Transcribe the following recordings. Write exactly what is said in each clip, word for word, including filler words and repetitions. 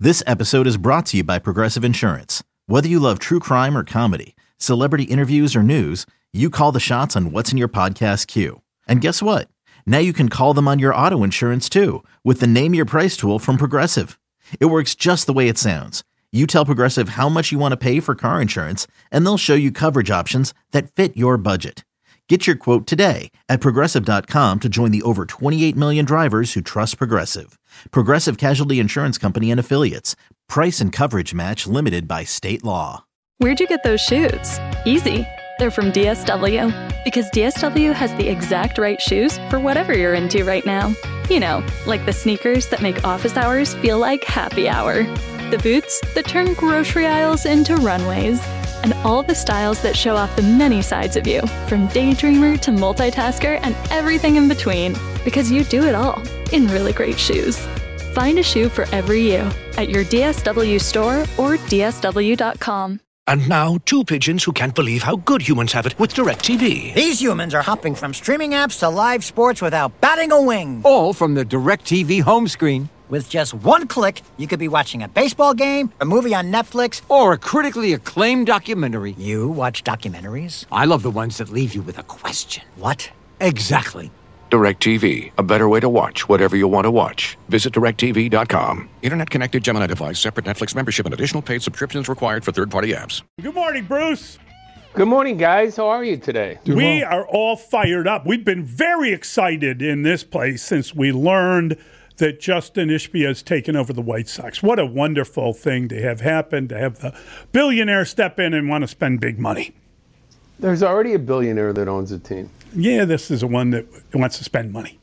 This episode is brought to you by Progressive Insurance. Whether you love true crime or comedy, celebrity interviews or news, you call the shots on what's in your podcast queue. And guess what? Now you can call them on your auto insurance too with the Name Your Price tool from Progressive. It works just the way it sounds. You tell Progressive how much you want to pay for car insurance, and they'll show you coverage options that fit your budget. Get your quote today at Progressive dot com to join the over twenty-eight million drivers who trust Progressive. Progressive Casualty Insurance Company and Affiliates. Price and coverage match limited by state law. Where'd you get those shoes? Easy. They're from D S W. Because D S W has the exact right shoes for whatever you're into right now. You know, like the sneakers that make office hours feel like happy hour. The boots that turn grocery aisles into runways. And all the styles that show off the many sides of you, from daydreamer to multitasker and everything in between. Because you do it all in really great shoes. Find a shoe for every you at your D S W store or D S W dot com. And now, two pigeons who can't believe how good humans have it with DirecTV. These humans are hopping from streaming apps to live sports without batting a wing. All from the DirecTV home screen. With just one click, you could be watching a baseball game, a movie on Netflix, or a critically acclaimed documentary. You watch documentaries? I love the ones that leave you with a question. What? Exactly. DirecTV, a better way to watch whatever you want to watch. Visit direct T V dot com. Internet-connected Gemini device, separate Netflix membership, and additional paid subscriptions required for third-party apps. Good morning, Bruce. Good morning, guys. How are you today? Doing we well. Are all fired up. We've been very excited in this place since we learned that Justin Ishbia has taken over the White Sox. What a wonderful thing to have happen, to have the billionaire step in and want to spend big money. There's already a billionaire that owns a team. Yeah, this is a one that wants to spend money.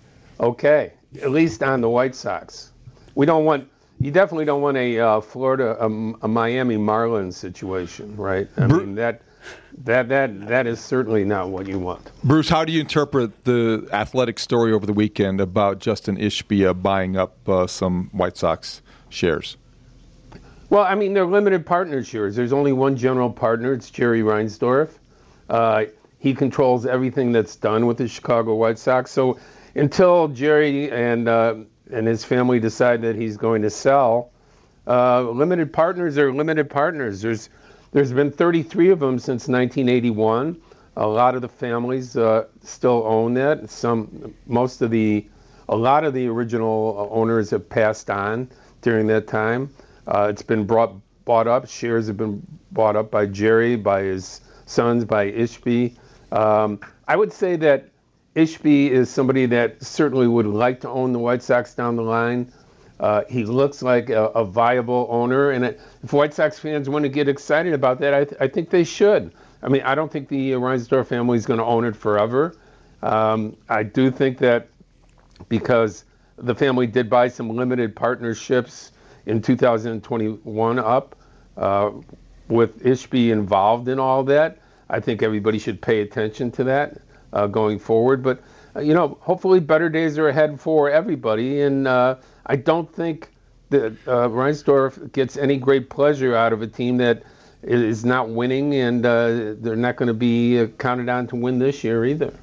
Okay, at least on the White Sox. We don't want, you definitely don't want a uh, Florida, a, a Miami Marlins situation, right? I Bru- mean, that that that that is certainly not what you want. Bruce, how do you interpret the Athletic story over the weekend about Justin Ishbia buying up uh, some White Sox shares? Well, I mean, they're limited partner shares. There's only one general partner. It's Jerry Reinsdorf. Uh, he controls everything that's done with the Chicago White Sox. So until Jerry and uh, and his family decide that he's going to sell, uh, limited partners are limited partners. There's there's been thirty-three of them since nineteen eighty-one. A lot of the families uh, still own that. Some, most of the, a lot of the original owners have passed on during that time. Uh, it's been brought bought up. Shares have been bought up by Jerry, by his sons, by Ishbia. Um, I would say that Ishbia is somebody that certainly would like to own the White Sox down the line. Uh, he looks like a, a viable owner, and it, if White Sox fans want to get excited about that, I, th- I think they should. I mean, I don't think the Reinsdorf family is going to own it forever. Um, I do think that because the family did buy some limited partnerships in two thousand twenty-one up, uh, with Ishbia involved in all that, I think everybody should pay attention to that uh, going forward. But, uh, you know, hopefully better days are ahead for everybody. And uh, I don't think that uh, Reinsdorf gets any great pleasure out of a team that is not winning, and uh, they're not going to be uh, counted on to win this year either.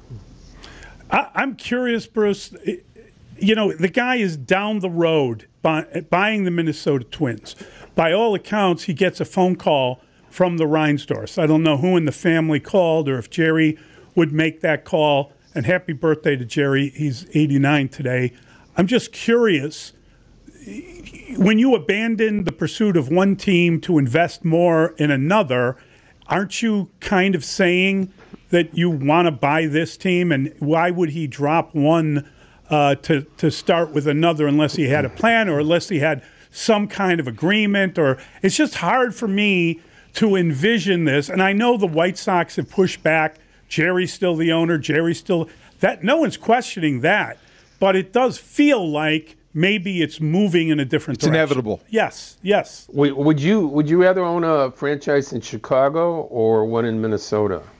I- I'm curious, Bruce. You know, the guy is down the road buy- buying the Minnesota Twins. By all accounts, he gets a phone call from the Reinsdorfs. I don't know who in the family called or if Jerry would make that call. And happy birthday to Jerry. He's eighty-nine today. I'm just curious, when you abandon the pursuit of one team to invest more in another, aren't you kind of saying that you want to buy this team? And why would he drop one uh, to, to start with another unless he had a plan or unless he had some kind of agreement? Or it's just hard for me to envision this. And I know the White Sox have pushed back. Jerry's still the owner. Jerry's still that. No one's questioning that. But it does feel like maybe it's moving in a different it's direction. It's inevitable. Yes, yes. Would you would you rather own a franchise in Chicago or one in Minnesota?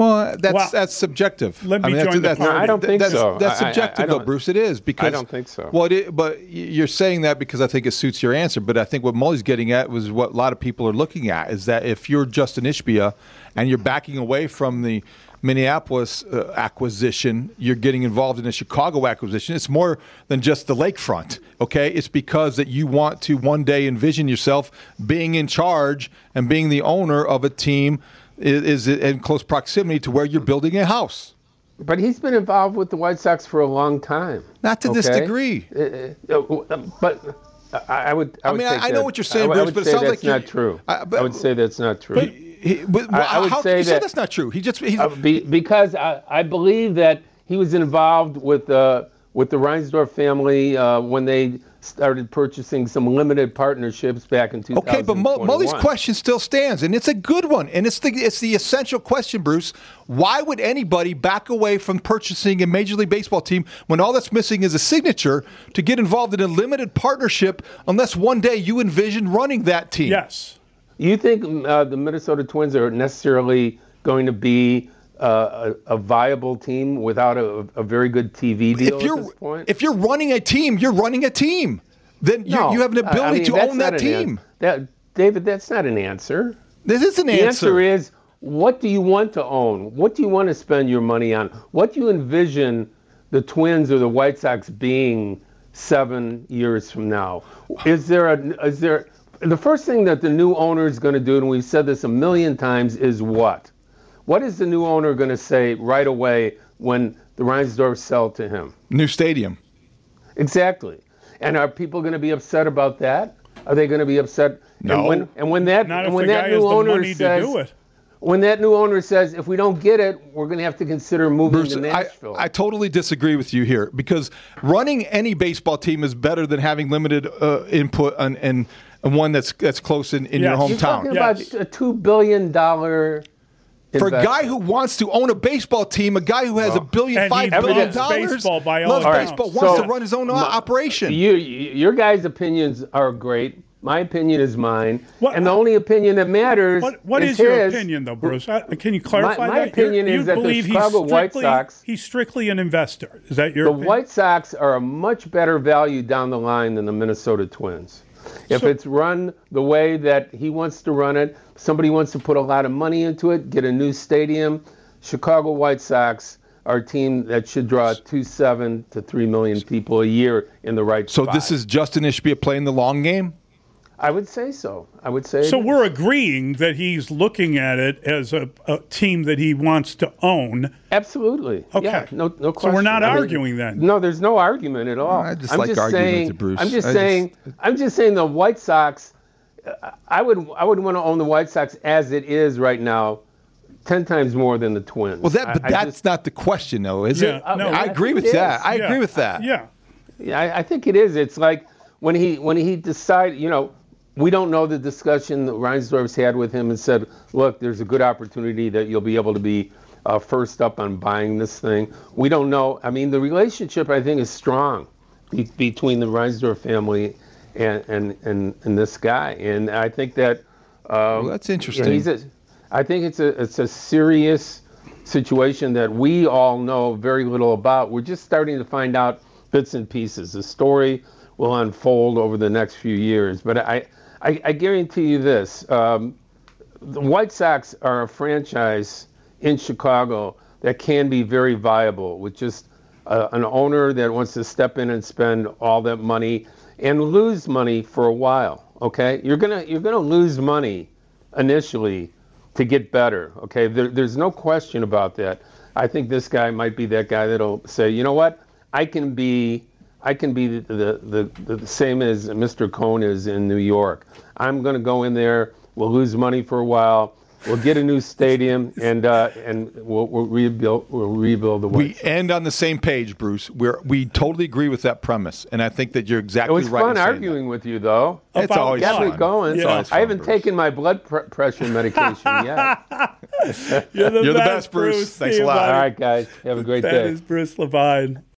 Well, that's Well, that's subjective. let me I mean, join the that's, party. that's, I don't think that's, so. That's I- I- subjective, I though, don't- Bruce. It is because I don't think so. Well, it is, but you're saying that because I think it suits your answer. But I think what Mully's getting at was what a lot of people are looking at is that if you're Justin Ishbia and you're backing away from the Minneapolis uh, acquisition, you're getting involved in a Chicago acquisition. It's more than just the lakefront, okay? It's because that you want to one day envision yourself being in charge and being the owner of a team is, is in close proximity to where you're building a house. But he's been involved with the White Sox for a long time. Not to this okay? degree. Uh, uh, but I, I would. I, I would mean, take I, I know that- what you're saying, I, Bruce, I would but it say sounds that's like you're- not true. I- but- I would say that's not true. But, he, but I- I would how say you say that- that's not true? He just he's Uh, be, because I, I believe that he was involved with uh, with the Reinsdorf family uh, when they started purchasing some limited partnerships back in two thousand twenty-one. okay, but Mo- Mully's question still stands, and it's a good one, and it's the it's the essential question, Bruce. Why would anybody back away from purchasing a Major League Baseball team when all that's missing is a signature to get involved in a limited partnership unless one day you envision running that team? Yes. You think uh, the Minnesota Twins are necessarily going to be uh, a, a viable team without a, a very good T V deal If you're at this point? if you're running a team, you're running a team. Then you, No, you have an I- I ability mean, to that's own not that an team. an- that, David, that's not an answer. This is an The answer. answer is, what do you want to own? What do you want to spend your money on? What do you envision the Twins or the White Sox being seven years from now? Is there a is there the first thing that the new owner is going to do, and we've said this a million times, is what? What is the new owner going to say right away when the Reinsdorf sell to him? New stadium. Exactly. And are people going to be upset about that? Are they going to be upset? No. And when, and when that, Not and if when the that guy new has the owner money says, to do it. when that new owner says, if we don't get it, we're going to have to consider moving Bruce, to I, Nashville. I totally disagree with you here because running any baseball team is better than having limited uh, input on, and, and one that's that's close in, in Yes. your You're talking hometown. Yes. about a two billion dollar For a guy who wants to own a baseball team, a guy who has a billion, And five he billion loves dollars, baseball by all loves accounts. baseball, All wants right, to so run his own my- operation. You, you, your guys' opinions are great. My opinion is mine, What- and the only opinion that matters What What is is your his. opinion, though, Bruce? Uh, Can you clarify my that? opinion You're- is you that the believe he's Chicago White strictly- Sox- He's strictly an investor. Is that your The opinion? White Sox are a much better value down the line than the Minnesota Twins. If So- it's run the way that he wants to run it, somebody wants to put a lot of money into it, get a new stadium, Chicago White Sox are a team that should draw two point seven to three million people a year in the right So spot. this is Justin Ishbia playing the long game? I would say so. I would say So it is. we're agreeing that he's looking at it as a, a team that he wants to own. Absolutely. Okay. Yeah, no, no So question. we're not I mean, arguing then. No, there's no argument at all. I just I'm like just arguing with saying, you, Bruce. I'm just I saying. just- I'm just saying the White Sox. uh, I would. I would want to own the White Sox as it is right now, ten times more than the Twins. Well, that I- but I that's just- not the question, though, is Yeah, it? no, I I agree think with it that. is. I Yeah. agree with that. Yeah. Yeah, I, I think it is. It's like when he when he decided, you know, we don't know the discussion that Reinsdorf's had with him and said, look, there's a good opportunity that you'll be able to be uh, first up on buying this thing. We don't know. I mean, the relationship, I think, is strong be- between the Reinsdorf family and, and, and, and this guy. And I think that um, Well, that's you know, interesting. he's a, I think it's a it's a serious situation that we all know very little about. We're just starting to find out bits and pieces. The story will unfold over the next few years. But I, I, I guarantee you this. Um, the White Sox are a franchise in Chicago that can be very viable with just uh, an owner that wants to step in and spend all that money and lose money for a while. Okay, you're gonna you're gonna lose money initially to get better. Okay, there, there's no question about that. I think this guy might be that guy that'll say, you know what, I can be I can be the the, the, the same as Mister Cohn is in New York. I'm gonna go in there. We'll lose money for a while. We'll get a new stadium, and uh, and we'll, we'll rebuild. We'll rebuild the White We Sox. end on the same page, Bruce. We're we totally agree with that premise, and I think that you're It exactly was right. fun in saying arguing with you, though. that. It's About always Got what? me fun. going. It's Yeah. always I fun, haven't Bruce. taken my blood pr- pressure medication yet. You're the, You're the best, best, Bruce. Thanks a See you, lot. All buddy. right, guys. Have a great That day. is Bruce Levine.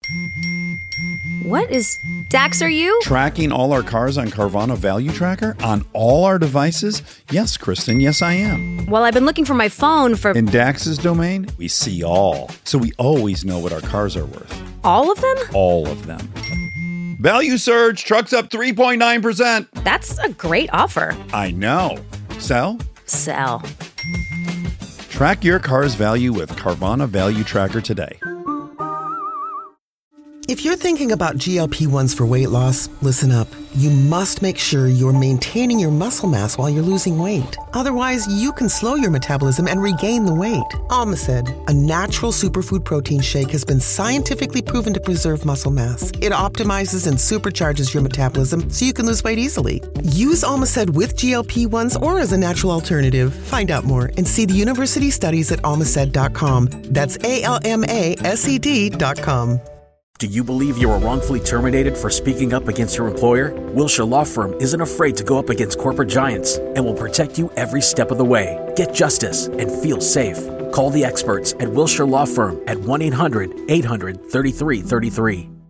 What is... Dax, are you? Tracking all our cars on Carvana Value Tracker? On all our devices? Yes, Kristen, yes I am. Well, I've been looking for my phone for... In Dax's domain, we see all. So we always know what our cars are worth. All of them? All of them. Value surge, trucks up three point nine percent. That's a great offer. I know. Sell? Sell. Track your car's value with Carvana Value Tracker today. If you're thinking about G L P ones for weight loss, listen up. You must make sure you're maintaining your muscle mass while you're losing weight. Otherwise, you can slow your metabolism and regain the weight. Almacid, a natural superfood protein shake, has been scientifically proven to preserve muscle mass. It optimizes and supercharges your metabolism so you can lose weight easily. Use Almacid with G L P ones or as a natural alternative. Find out more and see the university studies at almacid dot com. That's A L M A S E D dot com. Do you believe you were wrongfully terminated for speaking up against your employer? Wilshire Law Firm isn't afraid to go up against corporate giants and will protect you every step of the way. Get justice and feel safe. Call the experts at Wilshire Law Firm at one eight hundred eight hundred thirty-three thirty-three.